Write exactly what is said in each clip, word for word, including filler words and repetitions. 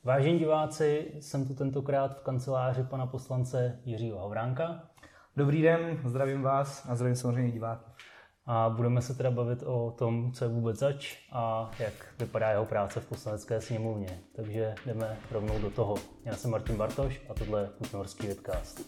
Vážení diváci, jsem tu tentokrát v kanceláři pana poslance Jiřího Havránka. Dobrý den, zdravím vás a zdravím samozřejmě diváky. A budeme se teda bavit o tom, co je vůbec zač a jak vypadá jeho práce v Poslanecké sněmovně. Takže jdeme rovnou do toho. Já jsem Martin Bartoš a tohle je Kutnohorský webcast.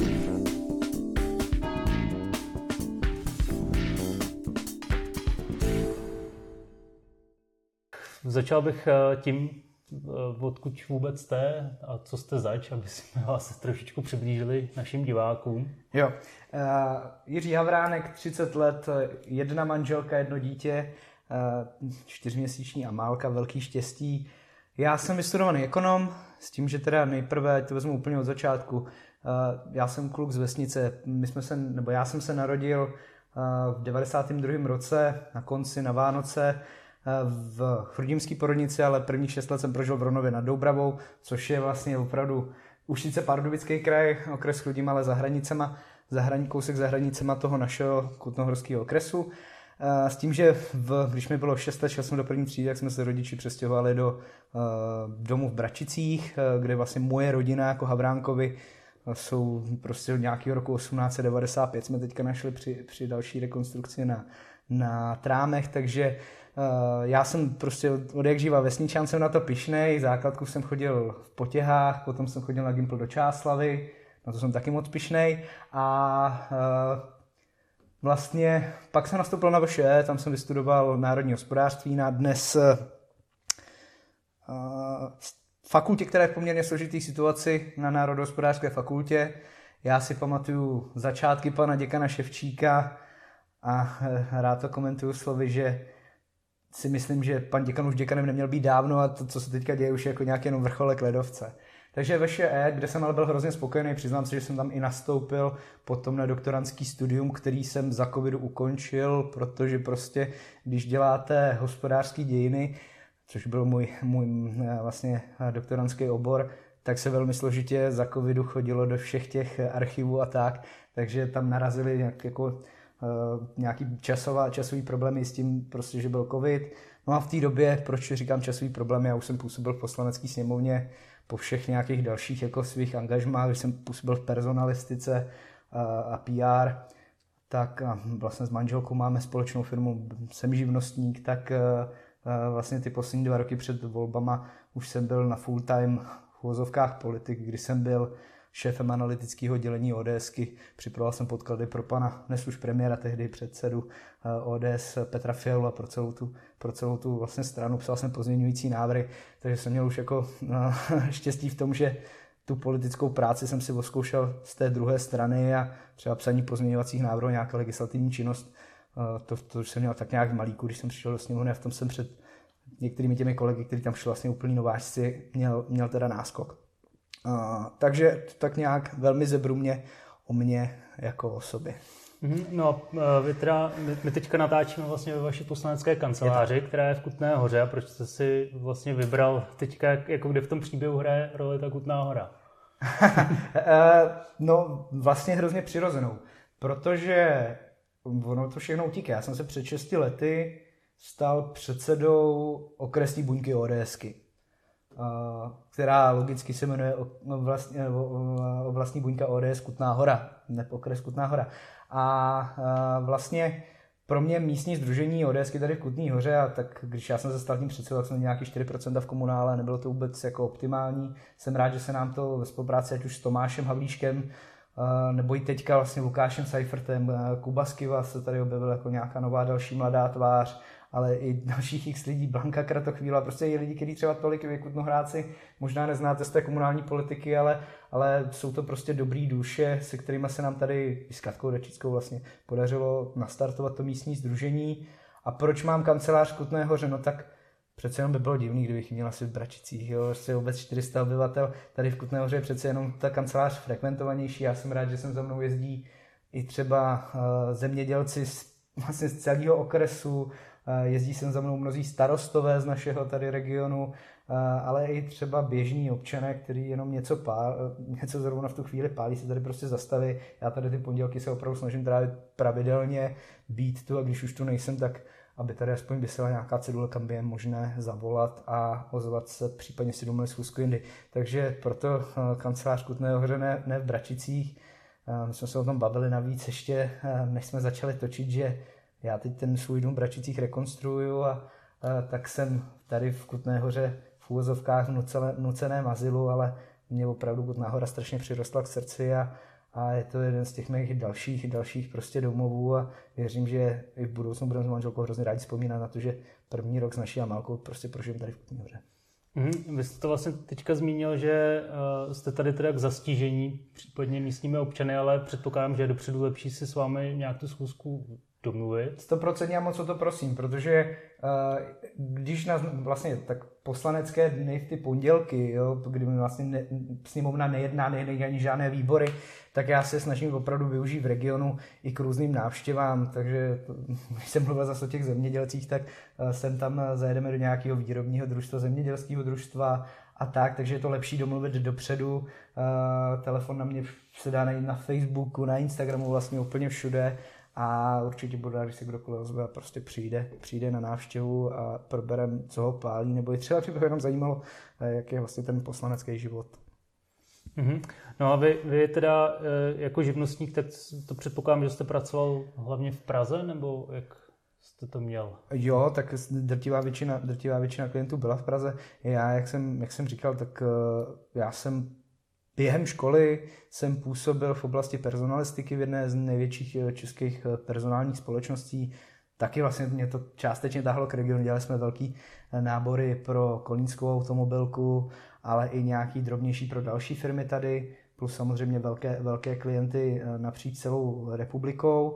Začal bych tím, odkud vůbec jste a co jste zač, aby jsme vás trošičku přiblížili našim divákům. Jo, uh, Jiří Havránek, třicet let, jedna manželka, jedno dítě, uh, čtyřměsíční Amálka, velký štěstí. Já jsem vystudovaný ekonom, s tím, že teda nejprve, to vezmu úplně od začátku, uh, já jsem kluk z vesnice, my jsme se, nebo já jsem se narodil uh, v devadesátém druhém roce, na konci, na Vánoce, v Chrudimské porodnici, ale prvních šest let jsem prožil v Ronově nad Doubravou, což je vlastně opravdu už sice Pardubický kraj, okres Chrudim, ale za hranicema, za hraní, kousek za hranicema toho našeho Kutnohorského okresu. S tím, že v, když mi bylo šest let, šel jsem do první třídy, tak jsme se rodiči přestěhovali do uh, domu v Bračicích, kde vlastně moje rodina jako Havránkovi jsou prostě od nějakého roku osmnáct set devadesát pět jsme teďka našli při, při další rekonstrukci na, na Trámech, takže Uh, já jsem prostě od, od jak živa vesničan, jsem na to pyšnej, základku jsem chodil v Potěhách, potom jsem chodil na Gimpl do Čáslavy, na to jsem taky moc pyšnej a uh, vlastně pak jsem nastoupil na V Š E, tam jsem vystudoval národní hospodářství na dnes uh, fakultě, která je v poměrně složitý situaci na národohospodářské fakultě. Já si pamatuju začátky pana děkana Ševčíka a uh, rád to komentuju slovy, že si myslím, že pan děkan už děkanem neměl být dávno a to, co se teďka děje, už je jako nějaký jenom vrcholek ledovce. Takže ve Š E, kde jsem ale byl hrozně spokojený, přiznám se, že jsem tam i nastoupil potom na doktorandský studium, který jsem za covidu ukončil, protože prostě, když děláte hospodářský dějiny, což byl můj, můj vlastně doktorandský obor, tak se velmi složitě za covidu chodilo do všech těch archivů a tak, takže tam narazili nějak jako Uh, nějaký časová, časový problémy s tím, prostě, že byl covid. No a v té době, proč říkám časový problémy, já už jsem působil v Poslanecké sněmovně po všech nějakých dalších jako svých angažmách, když jsem působil v personalistice uh, a P R, tak uh, vlastně s manželkou máme společnou firmu, jsem živnostník, tak uh, uh, vlastně ty poslední dva roky před volbama už jsem byl na full time v uvozovkách politik, kdy jsem byl šéfem analytického dělení ODSky. Připravoval jsem podklady pro pana, dnes už premiéra, tehdy předsedu O D S Petra Fialu a pro celou tu, pro celou tu vlastně stranu. Psal jsem pozměňující návrhy, takže jsem měl už jako no, štěstí v tom, že tu politickou práci jsem si oskoušel z té druhé strany a třeba psaní pozměňovacích návrhů, nějaká legislativní činnost, to, to už jsem měl tak nějak v malíku, když jsem přišel do sněmovny a v tom jsem před některými těmi kolegy, kteří tam šli vlastně úplný nováčci, měl, měl teda náskok. Uh, takže tak nějak velmi zebrumně o mě jako o sobě. No, vy teda, my teďka natáčíme vlastně ve vaší poslanecké kanceláři, je která je v Kutné Hoře. A proč jste si vlastně vybral teďka, jako kde v tom příběhu hraje roli ta Kutná Hora? No, vlastně hrozně přirozenou, protože ono to všechno utíká. Já jsem se před šesti lety stal předsedou okresní buňky ODSky, která logicky se jmenuje vlastní, oblastní buňka O D S Kutná Hora, ne okres Kutná Hora. A vlastně pro mě místní sdružení ODSky tady v Kutné Hoře, a tak když já jsem se stal tím předsedou, tak jsem nějaký čtyři procenta v komunále, nebylo to vůbec jako optimální. Jsem rád, že se nám to ve spolupráci ať už s Tomášem Havlíškem, nebo i teďka vlastně Lukášem Seifertem, Kuba Skiva se tady objevil jako nějaká nová další mladá tvář, ale i dalších x lidí, Blanka Kratochvíla, prostě i lidi, kteří třeba tolik vy Kutnohráci možná neznáte z té komunální politiky, ale, ale jsou to prostě dobrý duše, se kterými se nám tady s Katkou Dačickou vlastně podařilo nastartovat to místní sdružení. A proč mám kancelář v Kutné Hoře? No tak přece jenom by bylo divný, kdybych měl asi v Bračicích, jo, prostě vůbec čtyři sta obyvatel, tady v Kutné Hoře je přece jenom ta kancelář frekventovanější. Já jsem rád, že sem za mnou jezdí i třeba uh, zemědělci z, vlastně z celého okresu, jezdí sem za mnou mnozí starostové z našeho tady regionu, ale i třeba běžní občané, kteří jenom něco, pál, něco zrovna v tu chvíli pálí, se tady prostě zastaví. Já tady ty pondělky se opravdu snažím trávit pravidelně, být tu, a když už tu nejsem, tak aby tady aspoň vysela nějaká cedule, kam by je možné zavolat a ozvat se, případně si domluvit schůzku jindy. Takže proto kancelář Kutné Hoře ne, ne v Bračicích. My jsme se o tom bavili navíc ještě, než jsme začali točit, že já teď ten svůj dům v Bračicích rekonstruuju a, a tak jsem tady v Kutné Hoře v úvozovkách v nuceném azylu, ale mě opravdu Kutná Hora strašně přirostla k srdci a, a je to jeden z těch mých dalších, dalších prostě domovů a věřím, že i v budoucnu budeme s manželkou hrozně rádi vzpomínat na to, že první rok s naší Amálkou prostě prožijeme tady v Kutné Hoře. Mm, vy jste to vlastně teďka zmínil, že uh, jste tady teda k zastížení případně místními občany, ale předpokládám, že je dopředu lepší si s vámi nějak tu schůzku domluvit. sto procent já moc o to prosím, protože uh, když nás vlastně tak poslanecké dny v ty pondělky, jo, kdy vlastně ne, sněmovna nejedná, nejedná ani žádné výbory, tak já se snažím opravdu využít v regionu i k různým návštěvám, takže když jsem mluvil zase o těch zemědělcích, tak uh, sem tam zajedeme do nějakého výrobního družstva, zemědělského družstva a tak, takže je to lepší domluvit dopředu. Uh, telefon na mě se dá najít na Facebooku, na Instagramu, vlastně úplně všude. A určitě budu rád, když se kdokoliv ozve a prostě přijde, přijde na návštěvu a probereme, co ho pálí, nebo i třeba by nám zajímalo, jak je vlastně ten poslanecký život. Mm-hmm. No a vy, vy teda jako živnostník, tak to předpokládám, že jste pracoval hlavně v Praze, nebo jak jste to měl? Jo, tak drtivá většina, drtivá většina klientů byla v Praze. Já, jak jsem, jak jsem říkal, tak já jsem během školy jsem působil v oblasti personalistiky v jedné z největších českých personálních společností. Taky vlastně mě to částečně táhlo k regionu. Dělali jsme velký nábory pro kolínskou automobilku, ale i nějaký drobnější pro další firmy tady, plus samozřejmě velké, velké klienty napříč celou republikou.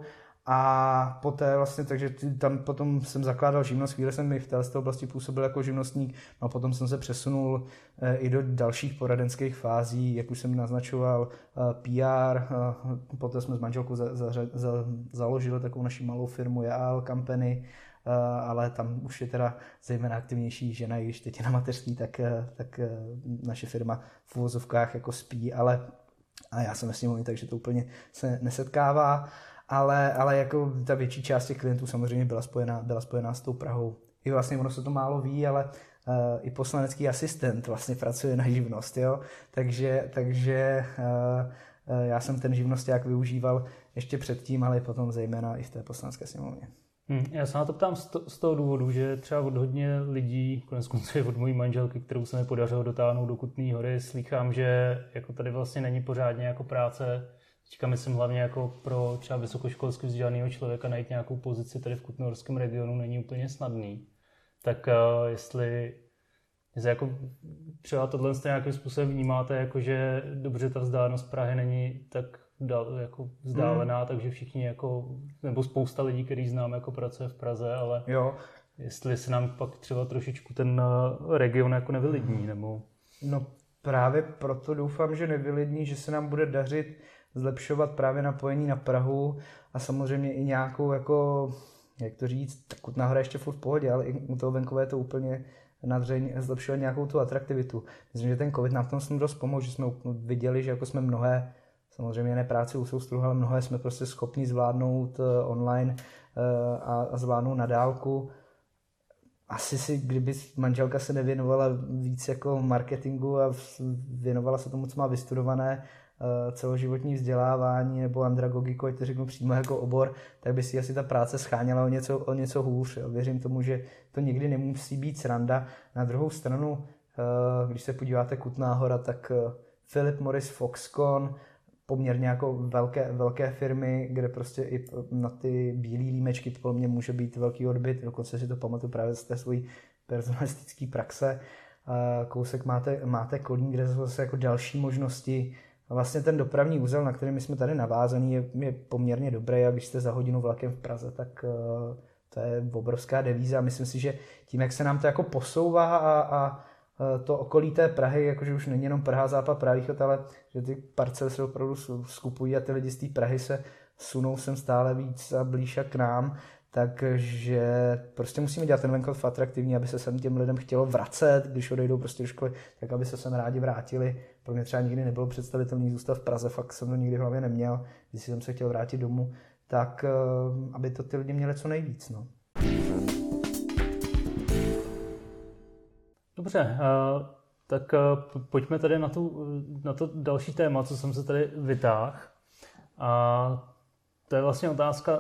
A poté vlastně, takže tam potom jsem zakládal živnost, chvíli jsem i v této oblasti působil jako živnostník, no a potom jsem se přesunul i do dalších poradenských fází, jak už jsem naznačoval, P R, poté jsme s manželkou za, za, za, založili takovou naši malou firmu J A L Company, ale tam už je teda zejména aktivnější žena, i když teď je na mateřství, tak, tak naše firma v uvozovkách jako spí, ale a já jsem s ním, takže to úplně se nesetkává. Ale, ale jako ta větší část těch klientů samozřejmě byla spojená, byla spojená s tou Prahou. I vlastně ono se to málo ví, ale uh, i poslanecký asistent vlastně pracuje na živnost, jo. Takže, takže uh, uh, já jsem ten živnosták využíval ještě předtím, ale potom zejména i v té poslanecké sněmovně. Hmm, já se na to ptám z, to, z toho důvodu, že třeba od hodně lidí, konec konců od mojí manželky, kterou se mi podařilo dotáhnout do Kutné Hory, slýchám, že jako tady vlastně není pořádně jako práce. Teďka myslím hlavně jako pro třeba vysokoškolsky vzdělaného člověka najít nějakou pozici tady v kutnohorském regionu není úplně snadný. Tak uh, jestli, jestli jako třeba tohle nějakým způsobem vnímáte, jako že dobře ta vzdálenost Prahy není tak dal, jako vzdálená, hmm. takže všichni jako, nebo spousta lidí, který znám, jako pracuje v Praze, ale jo. Jestli se nám pak třeba trošičku ten region jako nevylidní, nebo... No právě proto doufám, že nevylidní, že se nám bude dařit zlepšovat právě napojení na Prahu a samozřejmě i nějakou, jako, jak to říct, tak Kutná Hora ještě furt v pohodě, ale i u toho venkové to úplně nadřeň zlepšovat nějakou tu atraktivitu. Myslím, že ten covid nám v tom jsme dost pomohl, že jsme viděli, že jako jsme mnohé, samozřejmě ne práci u soustruhu, ale mnohé jsme prostě schopni zvládnout online a, a zvládnout na dálku. Asi si, kdyby manželka se nevěnovala víc jako marketingu a věnovala se tomu, co má vystudované, celoživotní vzdělávání nebo andragogiku, ať to řeknu přímo jako obor, tak by si asi ta práce scháněla o něco, o něco hůř. Jo. Věřím tomu, že to nikdy nemusí být sranda. Na druhou stranu, když se podíváte Kutná Hora, tak Philip Morris Foxconn, poměrně jako velké, velké firmy, kde prostě i na ty bílé límečky podle mě může být velký odbyt, dokonce si to pamatuju právě z té svojí personalistické praxe. Kousek máte, máte Kolín, kde jsou zase jako další možnosti. A vlastně ten dopravní úzel, na který my jsme tady navázaný, je, je poměrně dobrý a když jste za hodinu vlakem v Praze, tak uh, to je obrovská devíza. Myslím si, že tím, jak se nám to jako posouvá a, a to okolí té Prahy, jakože už není jenom Praha, západ, pravýchod, ale že ty parcely se opravdu skupují a ty lidi z té Prahy se sunou sem stále víc a blíž k nám, takže prostě musíme dělat ten venkov atraktivní, aby se sem těm lidem chtělo vracet, když odejdou prostě do školy, tak aby se sem rádi vrátili. Pro mě třeba nikdy nebylo představitelný zůstat v Praze, fakt jsem to nikdy v hlavě neměl, když jsem se chtěl vrátit domů, tak aby to ty lidi měli co nejvíc. No. Dobře, tak pojďme tady na, tu, na to další téma, co jsem se tady vytáhl. A to je vlastně otázka,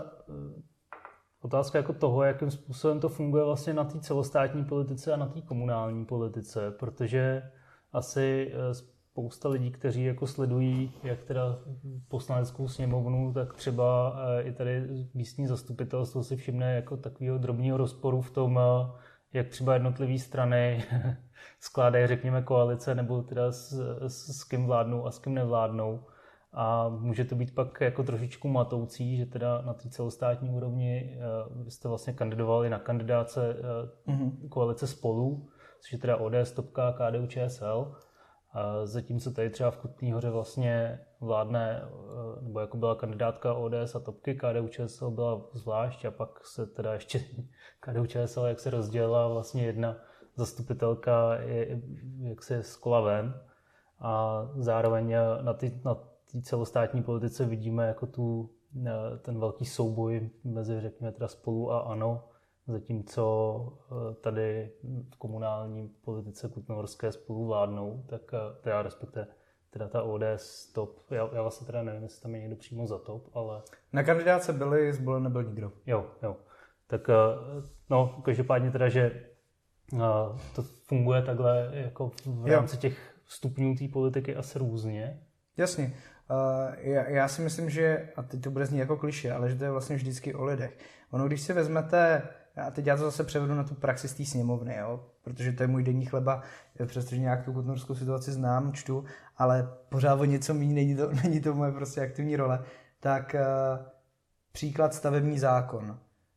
otázka jako toho, jakým způsobem to funguje vlastně na té celostátní politice a na té komunální politice, protože asi spousta lidí, kteří jako sledují jak teda poslaneckou sněmovnu, tak třeba i tady místní zastupitelstvo si všimne jako takového drobného rozporu v tom, jak třeba jednotlivé strany skládají, řekněme, koalice, nebo teda s, s, s kým vládnou a s kým nevládnou. A může to být pak jako trošičku matoucí, že teda na té celostátní úrovni uh, jste vlastně kandidovali na kandidáce uh, mm-hmm. koalice Spolu, což je teda O D S, Topka, K D U Č S L. A zatímco tady třeba v Kutné Hoře vlastně vládne, uh, nebo jako byla kandidátka O D S a Topky, K D U Č S L byla zvlášť a pak se teda ještě K D U Č S L jak se rozdělila, vlastně jedna zastupitelka je, jak se skola ven a zároveň na ty na té celostátní politice vidíme jako tu, ten velký souboj mezi, řekněme, teda Spolu a ANO, zatímco tady v komunální politice kutnohorské Spolu vládnou, tak teda respektive teda ta O D S Top, já, já vlastně teda nevím, jestli tam je někdo přímo za Top, ale... Na kandidáce byli, zvolen nebyl nikdo. Jo, jo. Tak no, každopádně teda, že to funguje takhle jako v rámci jo. těch stupňů té politiky asi různě. Jasně. Uh, já, já si myslím, že, a teď to bude znít jako klišé, ale že to je vlastně vždycky o lidech. Ono, když si vezmete, a teď já to zase převedu na tu praxi z té sněmovny, jo? Protože to je můj denní chleba, přestože nějak tu kutnohorskou situaci znám, čtu, ale pořád o něco méně, není to, není to moje prostě aktivní role, tak uh, příklad stavební zákon.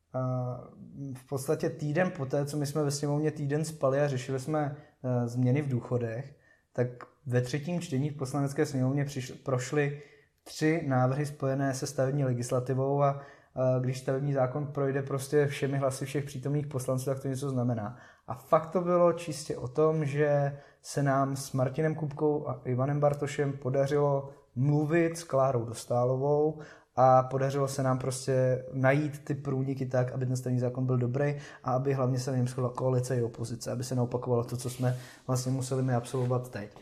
Uh, v podstatě týden poté, co my jsme ve sněmovně týden spali a řešili jsme uh, změny v důchodech, tak ve třetím čtení v poslanecké sněmovně přišli, prošly tři návrhy spojené se stavební legislativou a, a když stavební zákon projde prostě všemi hlasy všech přítomných poslanců, tak to něco znamená. A fakt to bylo čistě o tom, že se nám s Martinem Kupkou a Ivanem Bartošem podařilo mluvit s Klárou Dostálovou a podařilo se nám prostě najít ty průniky tak, aby ten stavební zákon byl dobrý a aby hlavně se na něm shodla koalice i opozice, aby se neopakovalo to, co jsme vlastně museli my absolvovat teď.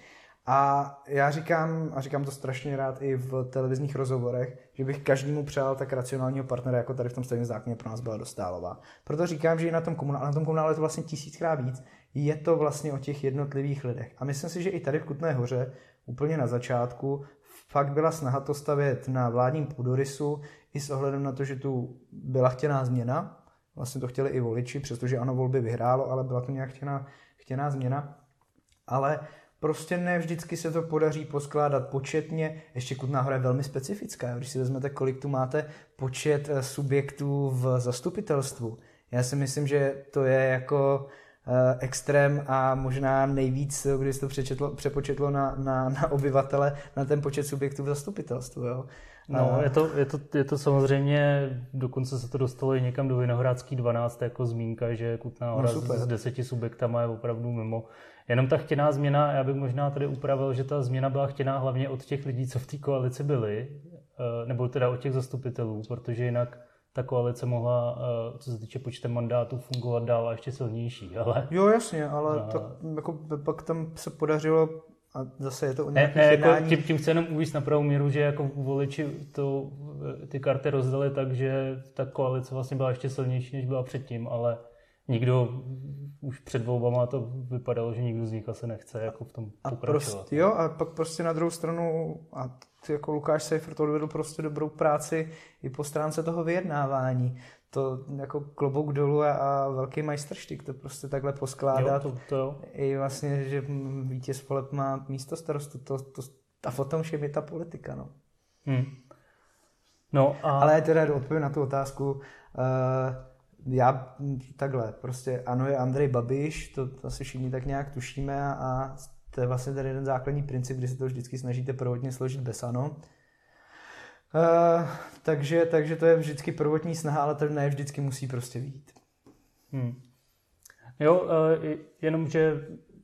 A já říkám, a říkám to strašně rád i v televizních rozhovorech, že bych každému přál tak racionálního partnera, jako tady v tom stavebním zákoně pro nás byla Dostálová. Proto říkám, že i na tom komunále, na tom komunále je to vlastně tisíckrát víc, je to vlastně o těch jednotlivých lidech. A myslím si, že i tady v Kutné Hoře úplně na začátku fakt byla snaha to stavět na vládním půdorysu i s ohledem na to, že tu byla chtěná změna. Vlastně to chtěli i voliči, přestože ANO volby vyhrálo, ale byla to nějak chtěná, chtěná změna. Ale prostě ne vždycky se to podaří poskládat početně. Ještě Kutná Hora je velmi specifická. Když si vezmete, kolik tu máte počet subjektů v zastupitelstvu. Já si myslím, že to je jako extrém a možná nejvíc, když to přečetlo, přepočetlo na, na, na obyvatele, na ten počet subjektů v zastupitelstvu. Jo. No, a... je, to, je, to, je to samozřejmě, dokonce se to dostalo i někam do Vinohradský dvanáct jako zmínka, že Kutná Hora no, s deseti subjektama je opravdu mimo. Jenom ta chtěná změna, já bych možná tady upravil, že ta změna byla chtěná hlavně od těch lidí, co v té koalici byli, nebo teda od těch zastupitelů, protože jinak ta koalice mohla, co se týče počtem mandátů, fungovat dál a ještě silnější. Ale... Jo, jasně, ale a... to, jako, pak tam se podařilo, a zase je to o nějakých ne, ne, jednání. Jako tím, tím chci jenom uvést na pravou míru, že jako voliči to, ty karty rozdali tak, že ta koalice vlastně byla ještě silnější, než byla předtím, ale nikdo už před volbama to vypadalo, že nikdo z nich asi nechce jako v tom a pokračovat. Prostě, jo, a pak prostě na druhou stranu, a ty jako Lukáš Seifert odvedl prostě dobrou práci i po stránce toho vyjednávání. To jako klobouk dolů a, a velký majstrštyk to prostě takhle poskládat. Jo, to, to jo. I vlastně, že vítěz voleb má místo starostu. To, to, a potom všem je ta politika, no. Hmm. No a... Ale teda odpovím na tu otázku. Uh, já takhle, prostě ano, je Andrej Babiš, to asi všichni tak nějak tušíme a, a to je vlastně ten jeden základní princip, kdy se to vždycky snažíte prvotně složit bez ANO. Uh, takže, takže to je vždycky prvotní snaha, ale to ne vždycky musí prostě vyjít. Hmm. Jo, uh, jenom, že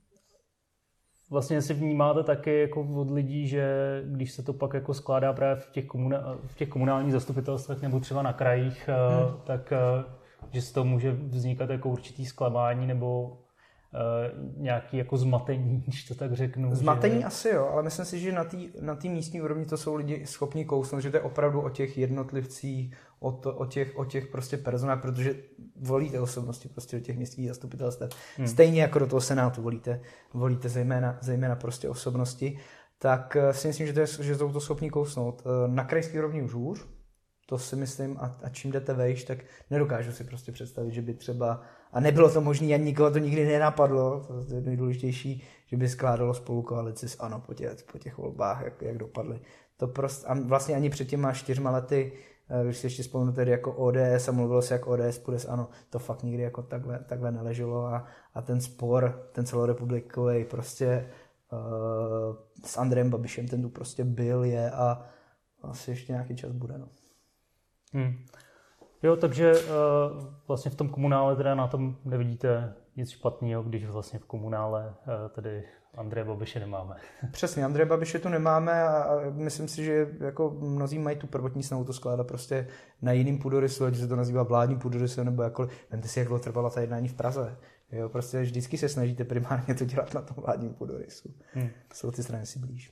vlastně si vnímáte taky jako od lidí, že když se to pak jako skládá právě v těch, komuna- v těch komunálních zastupitelstvech nebo třeba na krajích, uh, hmm. tak uh, že z toho může vznikat jako určitý zklamání nebo nějaký jako zmatení, když to tak řeknu. Zmatení že... asi jo, ale myslím si, že na té na místní úrovni to jsou lidi schopni kousnout, že to je opravdu o těch jednotlivcích, o, to, o těch, o těch prostě personách, protože volíte osobnosti prostě do těch městských zastupitelstev. Hmm. Stejně jako do toho senátu volíte, volíte zejména, zejména prostě osobnosti, tak si myslím, že, to je, že jsou to schopni kousnout. Na krajské úrovni už hůř, to si myslím, a, a čím jdete vejš, tak nedokážu si prostě představit, že by třeba, a nebylo to možné, ani nikoho to nikdy nenapadlo, to je nejdůležitější, že by skládalo spolu koalici s ANO po těch, po těch volbách, jak, jak dopadly. To prostě, a vlastně ani před těma čtyřma lety, když si ještě vzpomenu tedy jako O D S a mluvilo se jako O D S půjde s ANO, to fakt nikdy jako takhle, takhle neleželo a, a ten spor, ten celorepublikový prostě uh, s Andrejem Babišem, ten tu prostě byl, je a asi ještě nějaký čas bude, no. Hmm. Jo, takže uh, vlastně v tom komunále teda na tom nevidíte nic špatného, když vlastně v komunále uh, tedy Andreje Babiše nemáme. Přesně, Andreje Babiše tu nemáme a, a myslím si, že jako mnozí mají tu prvotní snahu to skládat prostě na jiným půdorysu, ať se to nazývá vládním půdorysem nebo jakkoliv. Vemte si, jak dlouho trvala ta jednání v Praze. Jo, prostě vždycky se snažíte primárně to dělat na tom vládním půdorysu. Hmm. Jsou ty strany si blíž.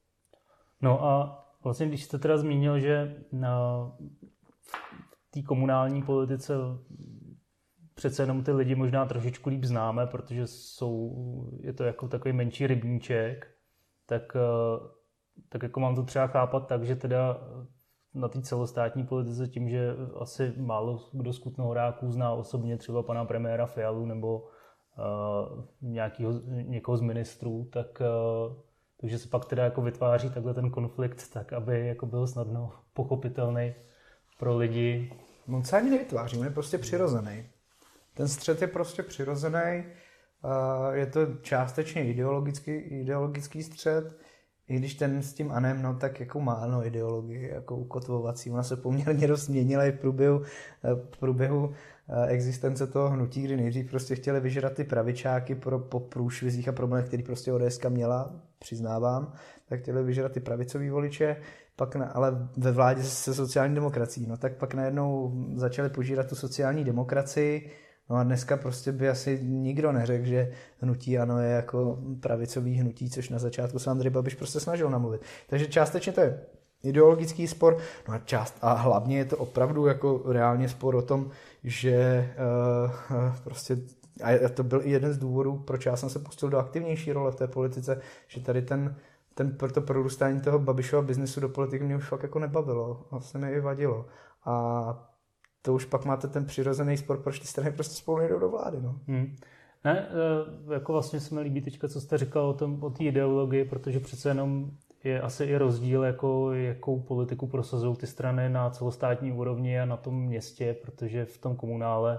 No a vlastně, když jste teda zmínil, že na v té komunální politice přece jenom ty lidi možná trošičku líp známe, protože jsou, je to jako takový menší rybníček, tak, tak jako mám to třeba chápat tak, že teda na té celostátní politice tím, že asi málo kdo z Kutnohoráků zná osobně třeba pana premiéra Fialu nebo uh, nějakýho, někoho z ministrů, tak, uh, takže se pak teda jako vytváří takhle ten konflikt tak, aby jako byl snadno pochopitelný pro lidi. On se ani nevytváří, on je prostě přirozený. Ten střet je prostě přirozený, je to částečně ideologický, ideologický střet, i když ten s tím Anem, no tak jako má no, ideologii, jako ukotvovací, ona se poměrně dost změnila i v průběhu, v průběhu existence toho hnutí, kdy nejdřív prostě chtěli vyžrat ty pravičáky pro, po průšvizích a problémech, který prostě O D S měla, přiznávám, tak chtěli vyžrat ty pravicový voliče, pak na, ale ve vládě se sociální demokracií, no tak pak najednou začali požírat tu sociální demokracii, no a dneska prostě by asi nikdo neřekl, že hnutí ANO je jako pravicový hnutí, což na začátku se Andrej Babiš prostě snažil namluvit. Takže částečně to je ideologický spor, no a část a hlavně je to opravdu jako reálně spor o tom, že uh, prostě a to byl i jeden z důvodů, proč já jsem se pustil do aktivnější role v té politice, že tady ten ten to prorůstání toho Babišova biznesu do politiky mě už fakt jako nebavilo, vlastně mi i vadilo. A to už pak máte ten přirozený spor, proč ty strany prostě spolu nejdou do vlády. No. Hmm. Ne, jako vlastně se mi líbí teďka, co jste říkal o tom, o té ideologii, protože přece jenom je asi i rozdíl, jako, jakou politiku prosazují ty strany na celostátní úrovni a na tom městě, protože v tom komunále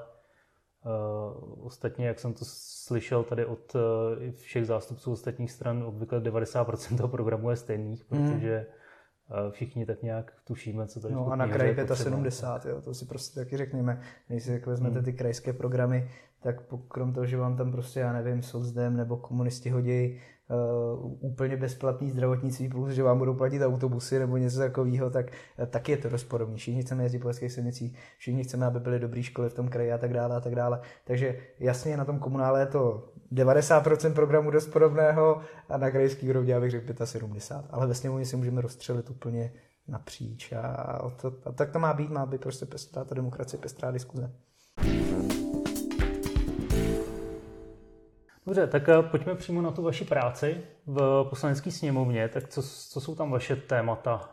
Uh, ostatně, jak jsem to slyšel tady od uh, všech zástupců ostatních stran, obvykle devadesát procent toho programu je stejných, mm. protože uh, všichni tak nějak tušíme, co tady no a na kraji sedmdesát pět, jo, to si prostě taky řekněme. Když si jak vezmete mm. ty krajské programy, tak krom toho, že vám tam prostě, já nevím, socdem nebo komunisti hodí uh, úplně bezplatný zdravotnictví plus, že vám budou platit autobusy nebo něco takového, tak uh, taky je to dost podobný. Všichni chceme jezdit po hezkých silnicích, všichni chceme, aby byly dobré školy v tom kraji a tak dále a tak dále. Takže jasně na tom komunále je to devadesát procent programu dost podobného a na krajský úrovni já bych řekl sedmdesát pět. Ale ve sněmovně si můžeme rozstřelit úplně napříč a, a, to, a tak to má být, má být prostě pestrá ta demokracie, pestrá diskuze. Dobře, tak pojďme přímo na tu vaši práci v Poslanecké sněmovně. Tak co, co jsou tam vaše témata?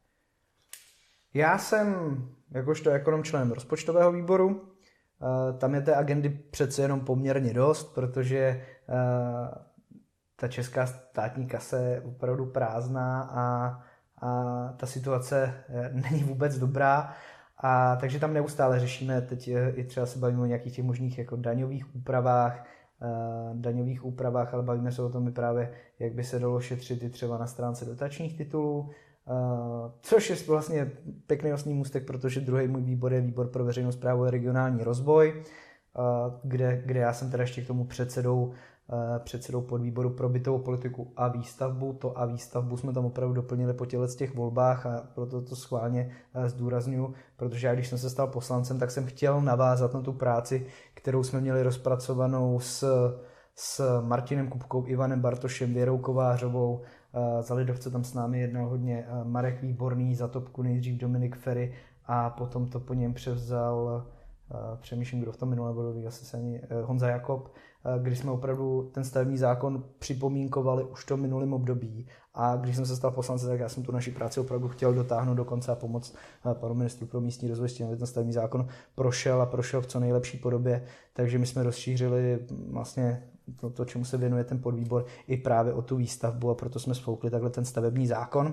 Já jsem jakožto ekonom členem rozpočtového výboru. Tam je té agendy přece jenom poměrně dost, protože ta česká státní kasa je opravdu prázdná a, a ta situace není vůbec dobrá. A takže tam neustále řešíme, teď i třeba se bavíme o nějakých těch možných jako daňových úpravách, daňových úpravách, ale bavíme se o tom i právě, jak by se dalo šetřit i třeba na stránce dotačních titulů, což je vlastně pěkný osný můstek, protože druhý můj výbor je výbor pro veřejnou správu a regionální rozvoj, kde, kde já jsem teda ještě k tomu předsedou, předsedou podvýboru pro bytovou politiku a výstavbu. To a výstavbu jsme tam opravdu doplnili po těchto těch volbách a proto to schválně zdůraznuju, protože já když jsem se stal poslancem, tak jsem chtěl navázat na tu práci, kterou jsme měli rozpracovanou s, s Martinem Kupkou, Ivanem Bartošem, Věrou Kovářovou. Za lidovce tam s námi jednal hodně Marek Výborný, za topku nejdřív Dominik Ferry a potom to po něm převzal, přemýšlím, kdo v tom minulém bodoví, asi se ani, Honza Jakob, kdy jsme opravdu ten stavební zákon připomínkovali už v tom minulém období. A když jsem se stal poslancem, tak já jsem tu naši práci opravdu chtěl dotáhnout do konce a pomoct panu ministru pro místní rozvoj s tím, aby ten stavební zákon prošel a prošel v co nejlepší podobě. Takže my jsme rozšířili vlastně to, to, čemu se věnuje ten podvýbor, i právě o tu výstavbu a proto jsme sfoukli takhle ten stavební zákon.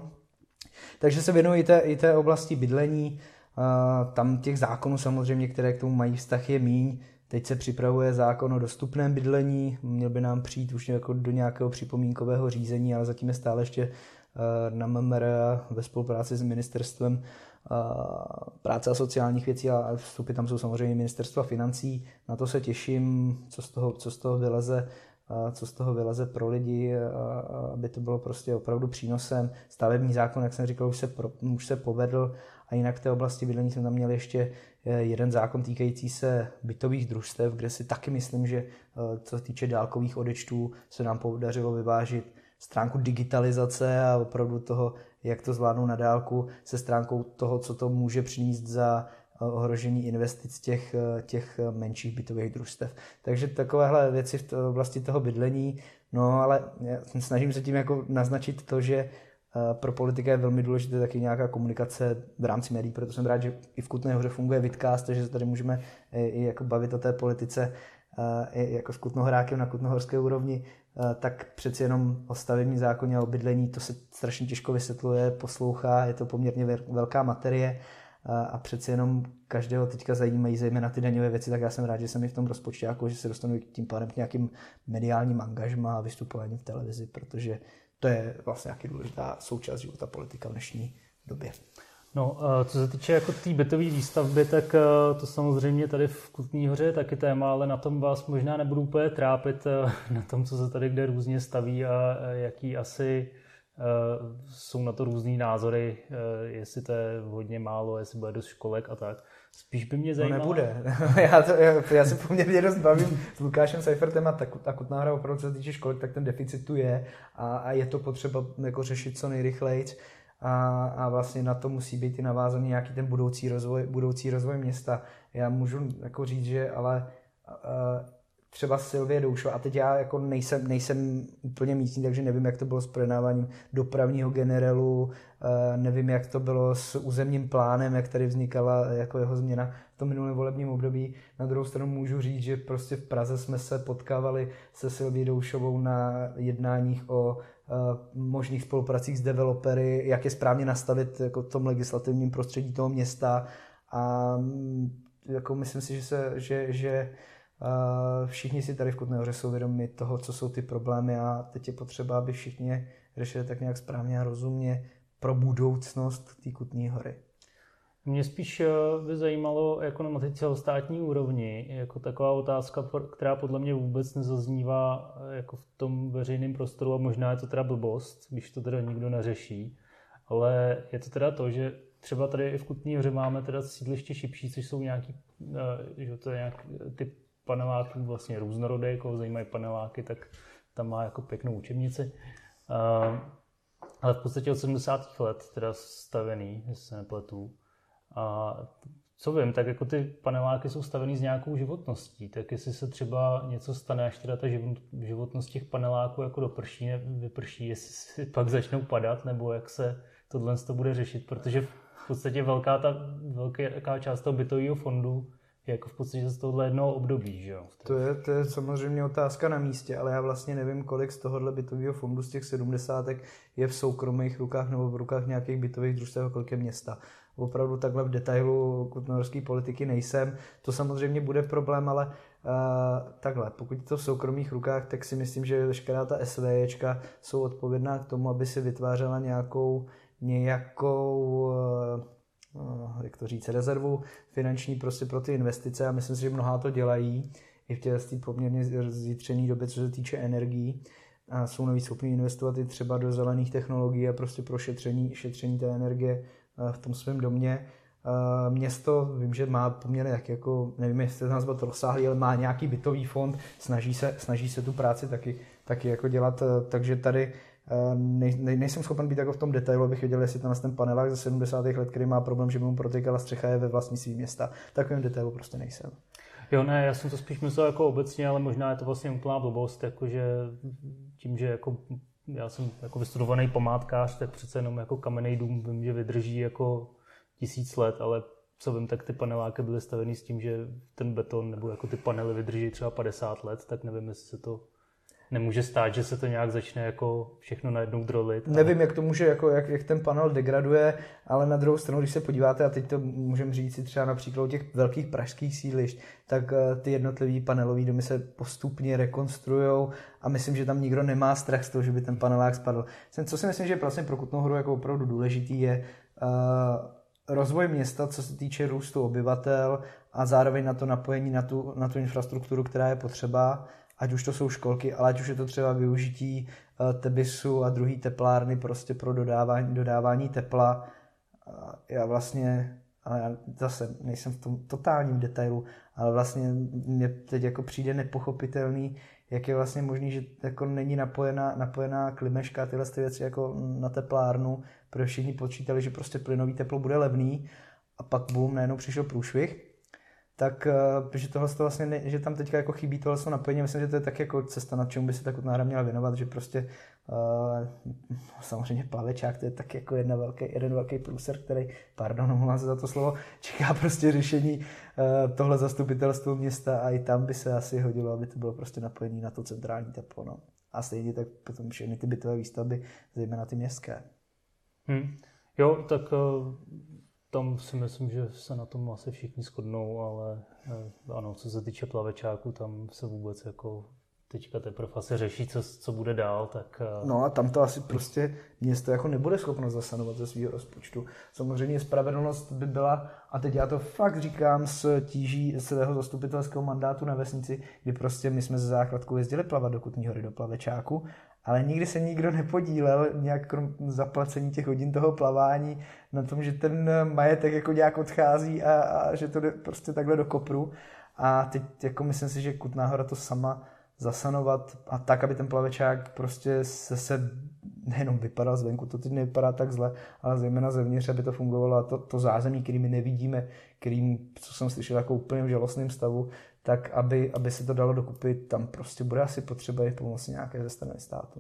Takže se věnují i té, i té oblasti bydlení. Tam těch zákonů samozřejmě, které k tomu mají vztah, je míň. Teď se připravuje zákon o dostupném bydlení, měl by nám přijít už jako do nějakého připomínkového řízení, ale zatím je stále ještě na M M R ve spolupráci s ministerstvem práce a sociálních věcí a vstupy tam jsou samozřejmě ministerstva financí. Na to se těším, co z toho, co z toho vyleze, co z toho vyleze pro lidi, aby to bylo prostě opravdu přínosem. Stavební zákon, jak jsem říkal, už se, pro, už se povedl a jinak v té oblasti bydlení jsme tam měli ještě jeden zákon týkající se bytových družstev, kde si taky myslím, že co se týče dálkových odečtů se nám podařilo vyvážit stránku digitalizace a opravdu toho, jak to zvládnou na dálku, se stránkou toho, co to může přinést za ohrožení investic těch, těch menších bytových družstev. Takže takovéhle věci v oblasti toho bydlení, no ale snažím se tím jako naznačit to, že pro politika je velmi důležité taky nějaká komunikace v rámci médií, proto jsem rád, že i v Kutné Hoře funguje Vidcast, takže se tady můžeme i jako bavit o té politice i jako s Kutnohorákem na kutnohorské úrovni, tak přeci jenom o stavební zákoně a o bydlení to se strašně těžko vysvětluje, poslouchá, je to poměrně velká materie a přeci jenom každého teďka zajímají zejména ty daňové věci, tak já jsem rád, že jsem i v tom rozpočťáku, že se dostanu tím pádem k nějakým mediálním angažmá a vystupování v televizi, protože to je vlastně nějaký důležitá součást života politika v dnešní době. No, co se týče jako té bytové výstavby, tak to samozřejmě tady v Kutné Hoře je taky téma, ale na tom vás možná nebudu úplně trápit, na tom, co se tady kde různě staví a jaký asi jsou na to různý názory, jestli to je hodně málo, jestli bude dost školek a tak. Spíš by mě zajímalo... No nebude. já, to, já, já se poměrně dost bavím s Lukášem Seifertem a ta, ta Kutná Hora opravdu, co se týče školek, tak ten deficit tu je a, a je to potřeba jako řešit co nejrychleji. A, a vlastně na to musí být i navázaný nějaký ten budoucí rozvoj, budoucí rozvoj města. Já můžu jako říct, že ale uh, třeba Silvie Doušová, a teď já jako nejsem, nejsem úplně místní, takže nevím, jak to bylo s projednáváním dopravního generelu, uh, nevím, jak to bylo s územním plánem, jak tady vznikala jako jeho změna v tom minulém volebním období. Na druhou stranu můžu říct, že prostě v Praze jsme se potkávali se Silví Doušovou na jednáních o možných spolupracích s developery, jak je správně nastavit jako v tom legislativním prostředí toho města a jako myslím si, že, se, že, že všichni si tady v Kutné Hoře jsou vědomi toho, co jsou ty problémy a teď je potřeba, aby všichni řešili tak nějak správně a rozumně pro budoucnost té Kutné Hory. Mě spíš by zajímalo jako na té celostátní úrovni, jako taková otázka, která podle mě vůbec nezaznívá jako v tom veřejném prostoru a možná je to teda blbost, když to teda nikdo neřeší, ale je to teda to, že třeba tady i v Kutné Hoře máme teda sídliště Šipší, což jsou nějaký, že to je nějaký typ paneláků vlastně různorodé, koho zajímají paneláky, tak tam má jako pěknou učebnici. Ale v podstatě od sedmdesátých let teda stavěný, jestli se nepletu. A co vím, tak jako ty paneláky jsou stavený s nějakou životností, tak jestli se třeba něco stane, až teda ta životnost těch paneláků jako doprší, vyprší, jestli si pak začnou padat, nebo jak se tohle to bude řešit, protože v podstatě velká, ta, velká část toho bytového fondu je jako v podstatě z tohohle jednoho období, že jo? To je, to je samozřejmě otázka na místě, ale já vlastně nevím, kolik z tohohle bytového fondu z těch sedmdesátek je v soukromých rukách nebo v rukách nějakých bytových družstev, kolik je města. Opravdu takhle v detailu kutnohorské politiky nejsem. To samozřejmě bude problém, ale uh, takhle, pokud je to v soukromých rukách, tak si myslím, že veškerá ta SVJčka jsou odpovědná k tomu, aby si vytvářela nějakou, nějakou uh, jak to říct, rezervu finanční prostě pro ty investice a myslím si, že mnohá to dělají i v té poměrně zjitřené době, co se týče energií. A jsou navíc schopni investovat i třeba do zelených technologií a prostě pro šetření, šetření té energie v tom svém domě. Město, vím, že má poměrně tak jako, nevím, jestli to nás byl to rozsáhlý, ale má nějaký bytový fond, snaží se, snaží se tu práci taky, taky jako dělat, takže tady nej, nej, nejsem schopen být jako v tom detailu, abych věděl, jestli ten, ten panelák ze sedmdesátých let, který má problém, že by mu protykala střecha, je ve vlastnictví města. Takovým detailu prostě nejsem. Jo, ne, já jsem to spíš myslel jako obecně, ale možná je to vlastně úplná blbost, jakože tím, že jako já jsem jako vystudovaný památkář, tak přece jenom jako kamenný dům vím, že vydrží jako tisíc let, ale co vím, tak ty paneláky byly stavěny s tím, že ten beton nebo jako ty panely vydrží třeba padesát let, tak nevím, jestli se to nemůže stát, že se to nějak začne jako všechno najednou drolit. Nevím, jak to může, jako, jak, jak ten panel degraduje, ale na druhou stranu, když se podíváte, a teď to můžeme říct si třeba například těch velkých pražských sídlišť, tak ty jednotlivý panelový domy se postupně rekonstruujou a myslím, že tam nikdo nemá strach z toho, že by ten panelák spadl. Co si myslím, že vlastně pro Kutnou Horu jako opravdu důležitý je uh, rozvoj města, co se týče růstu obyvatel a zároveň na to napojení na tu, na tu infrastrukturu, která je potřeba, ať už to jsou školky, ale ať už je to třeba využití Tebisu a druhý teplárny prostě pro dodávání, dodávání tepla. Já vlastně, ale já zase nejsem v tom totálním detailu, ale vlastně mně teď jako přijde nepochopitelný, jak je vlastně možný, že jako není napojená, napojená klimeška a tyhle ty věci jako na teplárnu, protože všichni počítali, že prostě plynový teplo bude levný a pak bum, najednou přišel průšvih. Tak, protože tohle vlastně, ne, že tam teďka jako chybí tohle napojení, myslím, že to je tak jako cesta, na čemu by se ta Kutná Hora měla věnovat, že prostě uh, samozřejmě plavečák, to je tak jako jedna velký, jeden velký průser, který, pardon, omlouvám se za to slovo, čeká prostě řešení uh, tohle zastupitelstvo města a i tam by se asi hodilo, aby to bylo prostě napojení na to centrální teplo. No. A stejně tak potom všechny ty bytové výstavby, zejména ty městské. Hmm. Jo, tak uh... tam si myslím, že se na tom asi všichni shodnou, ale ano, co se týče plavečáku, tam se vůbec jako teďka teprve asi řeší, co, co bude dál, tak... No a tam to asi prostě město jako nebude schopno zasanovat ze svého rozpočtu. Samozřejmě spravedlnost by byla, a teď já to fakt říkám s tíží svého zastupitelského mandátu na vesnici, kdy prostě my jsme ze základkou jezdili plavat do Kutní Hory, do plavečáku, ale nikdy se nikdo nepodílel nějak krom zaplacení těch hodin toho plavání na tom, že ten majetek jako nějak odchází a, a že to jde prostě takhle do kopru. A teď jako myslím si, že Kutná Hora to sama zasanovat a tak, aby ten plavečák prostě se, se nejenom vypadal zvenku, to teď nevypadá tak zle, ale zejména zevnitř, aby to fungovalo a to, to zázemí, který my nevidíme, kterým, co jsem slyšel, jako úplně v žalostném stavu, tak aby, aby se to dalo dokupy, tam prostě bude asi potřeba i pomoci nějaké ze strany státu.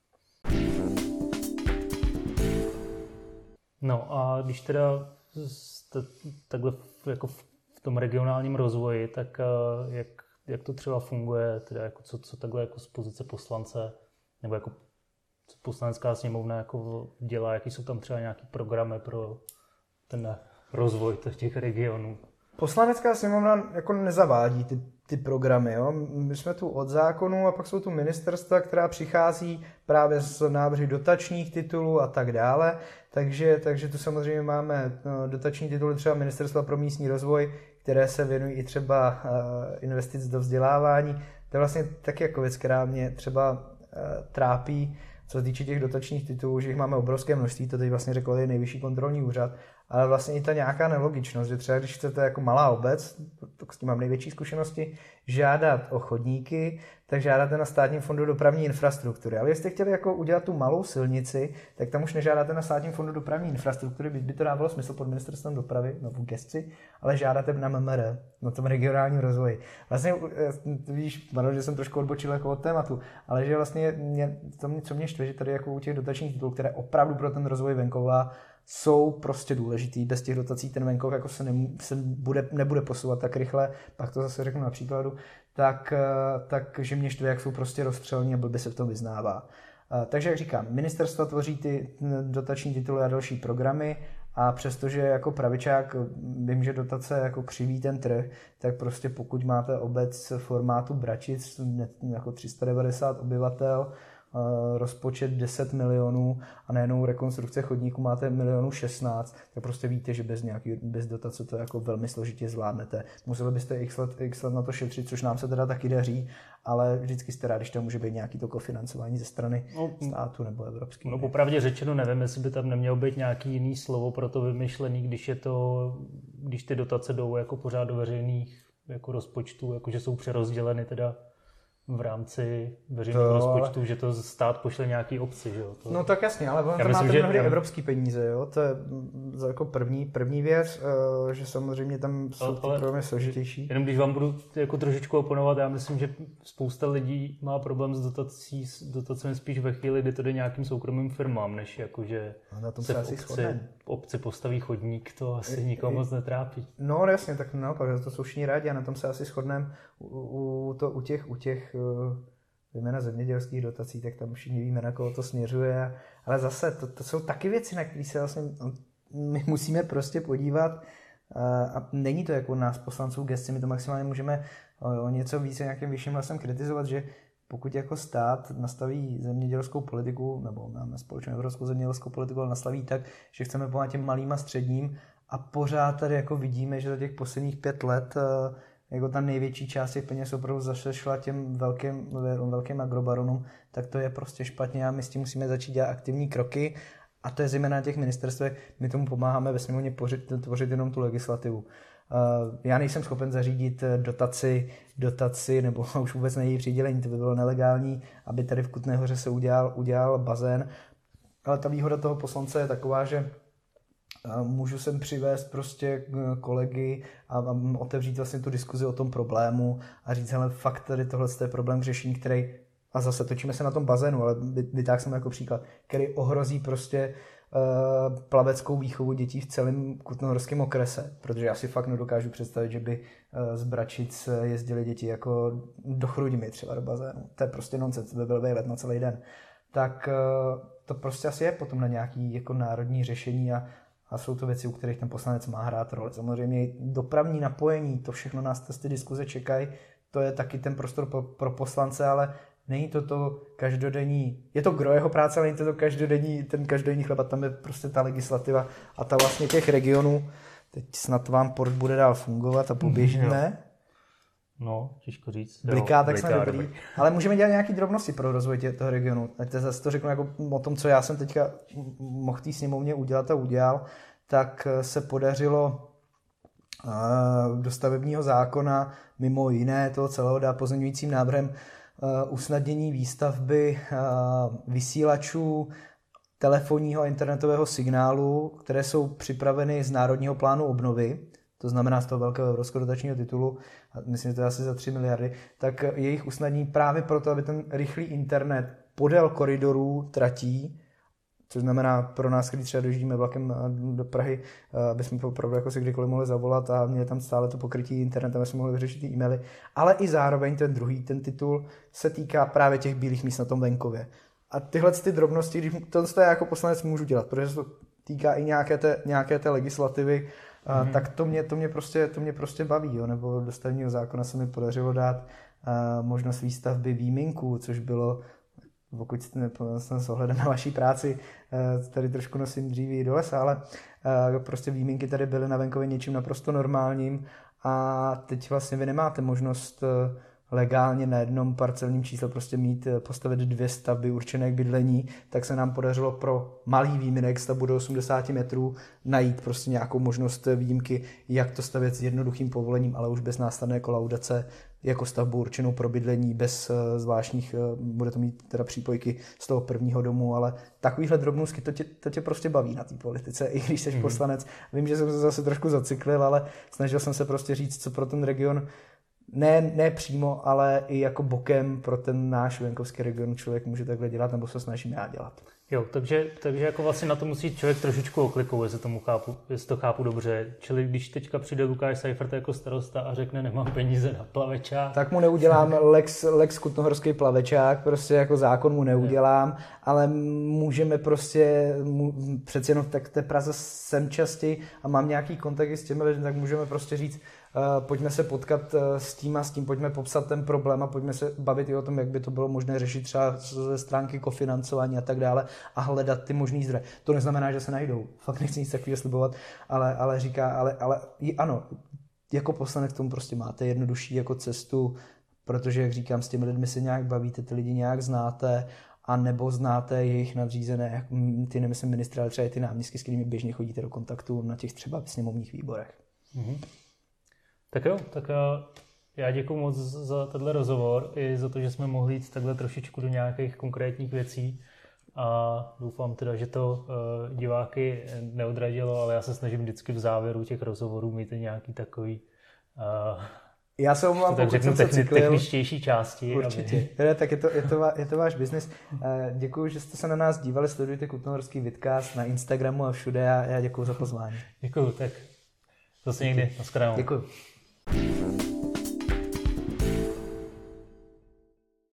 No a když teda jste takhle jako v tom regionálním rozvoji, tak jak, jak to třeba funguje, teda jako co, co takhle jako z pozice poslance, nebo jako co poslanecká sněmovna jako dělá, jaký jsou tam třeba nějaký programy pro ten rozvoj těch regionů? Poslanecká sněmovna jako nezavádí ty, ty programy. Jo? My jsme tu od zákonu a pak jsou tu ministerstva, která přichází právě z návrhy dotačních titulů a tak dále. Takže, takže tu samozřejmě máme dotační tituly třeba Ministerstva pro místní rozvoj, které se věnují i třeba investic do vzdělávání. To je vlastně taky jako věc, která mě třeba trápí, co se týče těch dotačních titulů, že jich máme obrovské množství, to teď vlastně řekl, je nejvyšší kontrolní úřad, ale vlastně i ta nějaká nelogičnost, že třeba když chcete jako malá obec, tak s tím mám největší zkušenosti, žádat o chodníky, tak žádáte na Státním fondu dopravní infrastruktury. Ale jestli chtěli jako udělat tu malou silnici, tak tam už nežádáte na Státním fondu dopravní infrastruktury, by to dávalo smysl pod ministerstvem dopravy, no v gesci, ale žádáte na M M R, na tom regionálním rozvoji. Vlastně, víš, Maro, že jsem trošku odbočil jako od tématu, ale že vlastně mě, to mě, co mě štve, že tady jako u těch dotačních titulů, které opravdu pro ten rozvoj venkova jsou prostě důležitý. Bez těch dotací ten venkov jako se, ne, se bude, nebude posouvat tak rychle, pak to zase řeknu na příkladu, tak, tak že mě štve, jak jsou prostě rozstřelní a blbě se v tom vyznává. Takže jak říkám, ministerstva tvoří ty dotační tituly a další programy a přestože jako pravičák vím, že dotace jako křiví ten trh, tak prostě pokud máte obec formátu Bračic, jako tři sta devadesát obyvatel, rozpočet deset milionů a najednou rekonstrukce chodníku máte milionu šestnáct, tak prostě víte, že bez nějaký, bez dotace to jako velmi složitě zvládnete. Museli byste x let, x let na to šetřit, což nám se teda taky daří, ale vždycky jste rád, když tam může být nějaký to kofinancování ze strany no, státu nebo evropský. No popravdě řečeno nevím, jestli by tam nemělo být nějaký jiný slovo pro to vymyšlený, když je to, když ty dotace jdou jako pořád do veřejných jako rozpočtů, jakože jsou přerozděleny teda v rámci veřejného rozpočtu, ale... že to stát pošle nějaký obci, že jo? To... No tak jasně, ale tam máte že... mnohdy já... evropský peníze, jo? To je jako první, první věc, že samozřejmě tam jsou ty problémy složitější. Jenom když vám budu jako trošičku oponovat, já myslím, že spousta lidí má problém s dotací, s dotacemi spíš ve chvíli, kdy to jde nějakým soukromým firmám, než jakože se, se v obci, obci postaví chodník, to asi nikomu moc netrápí. No jasně, tak naopak, to jsou všichni rádi a na tom se asi shodneme u, u, to, u těch, u těch jména zemědělských dotací, tak tam všichni víme, na koho to směřuje. Ale zase, to, to jsou taky věci, na které se vlastně my musíme prostě podívat. A není to jako nás poslanců gesci, my to maximálně můžeme o něco více nějakým vyšším hlasem kritizovat, že pokud jako stát nastaví zemědělskou politiku, nebo máme společnou evropskou zemědělskou politiku, ale nastaví tak, že chceme pomáhat těm malým a středním a pořád tady jako vidíme, že za těch posledních pět let jako ta největší část těch peněz opravdu zase šla těm velkým, velkým agrobaronům, tak to je prostě špatně a my s tím musíme začít dělat aktivní kroky a to je zejména na těch ministerstvech, my tomu pomáháme ve sněmovně tvořit jenom tu legislativu. Já nejsem schopen zařídit dotaci, dotaci nebo už vůbec nejí přidělení, to by bylo nelegální, aby tady v Kutné Hoře se udělal, udělal bazén, ale ta výhoda toho poslance je taková, že můžu sem přivést prostě kolegy a otevřít vlastně tu diskuzi o tom problému a říct, hele, fakt tady tohle je problém k řešení, který, a zase točíme se na tom bazénu, ale vytáhl jsem jako příklad, který ohrozí prostě uh, plaveckou výchovu dětí v celém kutnohorském okrese, protože já si fakt nedokážu představit, že by uh, z Bračic jezdili děti jako do Chrudimi třeba do bazénu. To je prostě nonsens, to by byl výlet na celý den. Tak uh, to prostě asi je potom na nějaký jako národní řešení a A jsou to věci, u kterých ten poslanec má hrát roli. Samozřejmě dopravní napojení, to všechno nás ty diskuze čekají, to je taky ten prostor pro, pro poslance, ale není to to každodenní, je to gro jeho práce, ale není to, to každodenní, ten každodenní chleba, tam je prostě ta legislativa a ta vlastně těch regionů, teď snad vám port bude dál fungovat a poběžíme. No, těžko říct. Bliká, tak jsme dobrý. Ale můžeme dělat nějaké drobnosti pro rozvoj toho regionu. Tak to zase to řeknu jako o tom, co já jsem teďka mohl té sněmovně udělat a udělal, tak se podařilo do stavebního zákona mimo jiné toho celého dát pozměňujícím návrhem usnadnění výstavby vysílačů telefonního a internetového signálu, které jsou připraveny z Národního plánu obnovy, to znamená z toho velkého evropského dotačního titulu, myslím, že to je asi za tři miliardy, tak jejich usnadní právě proto, aby ten rychlý internet podél koridorů tratí, což znamená pro nás, když třeba dojíždíme vlakem do Prahy, aby jsme opravdu jako si kdykoliv mohli zavolat a měli tam stále to pokrytí internetem, aby jsme mohli vyřešit ty e-maily, ale i zároveň ten druhý, ten titul se týká právě těch bílých míst na tom venkově. A tyhle ty drobnosti, když to já jako poslanec můžu dělat, protože se to týká i nějaké té, nějaké té legislativy, a, mm-hmm. tak to mě, to mě prostě, to mě prostě baví, jo. Nebo do stavebního zákona se mi podařilo dát a, možnost výstavby výminků, což bylo, pokud jste s ohledem na vaší práci, a, tady trošku nosím dříví do lesa, ale a, prostě výmínky tady byly na venkově něčím naprosto normálním a teď vlastně vy nemáte možnost legálně na jednom parcelním čísle prostě mít, postavit dvě stavby určené k bydlení, tak se nám podařilo pro malý výminek stavbu do osmdesát metrů najít prostě nějakou možnost výjimky, jak to stavět s jednoduchým povolením, ale už bez následné kolaudace, jako stavbu určenou pro bydlení, bez zvláštních, bude to mít teda přípojky z toho prvního domu, ale takovýhle drobnůstky, to tě, to tě prostě baví na té politice, i když jsi mm. poslanec. Vím, že jsem se zase trošku zacyklil, ale snažil jsem se prostě říct, co pro ten region Ne, ne přímo, ale i jako bokem pro ten náš venkovský region člověk může takhle dělat, nebo se snažím já dělat. Jo, takže, takže jako vlastně na to musí člověk trošičku oklikou, jestli, tomu chápu, jestli to chápu dobře. Čili když teďka přijde Lukáš Seifert jako starosta a řekne, nemám peníze na plavečák. Tak mu neudělám lex, lex kutnohorský plavečák, prostě jako zákon mu neudělám, ne. Ale můžeme prostě, mu, přeci jenom tak té Praze jsem častěji a mám nějaký kontakt s těmi lidmi, tak můžeme prostě říct, pojďme se potkat s tím a s tím, pojďme popsat ten problém a pojďme se bavit i o tom, jak by to bylo možné řešit třeba ze stránky kofinancování a tak dále a hledat ty možný zdroje. To neznamená, že se najdou. Fakt nechci nic takového slibovat, ale, ale říká, ale, ale ano, jako poslanec k tomu prostě máte jednodušší jako cestu, protože, jak říkám, s těmi lidmi se nějak bavíte, ty lidi nějak znáte, a nebo znáte jejich nadřízené, ty nemyslím ministry, ale třeba i ty náměstky, s kterými běžně chodíte do kontaktu na těch třeba sněmovních výborech. Mm-hmm. Tak jo, tak já děkuji moc za tenhle rozhovor i za to, že jsme mohli jít takhle trošičku do nějakých konkrétních věcí a doufám teda, že to uh, diváky neodradilo, ale já se snažím vždycky v závěru těch rozhovorů mít nějaký takový uh, já se omlouvám, pokud jsem se cyklil. Techničtější části. Určitě. Aby... tak je to, je, to, je to váš biznis. Děkuji, že jste se na nás dívali, sledujte Kutnohorský vidcast na Instagramu a všude a já děkuji za pozvání. Děkuji, tak zase někdy. Naschledanou. Děkuji.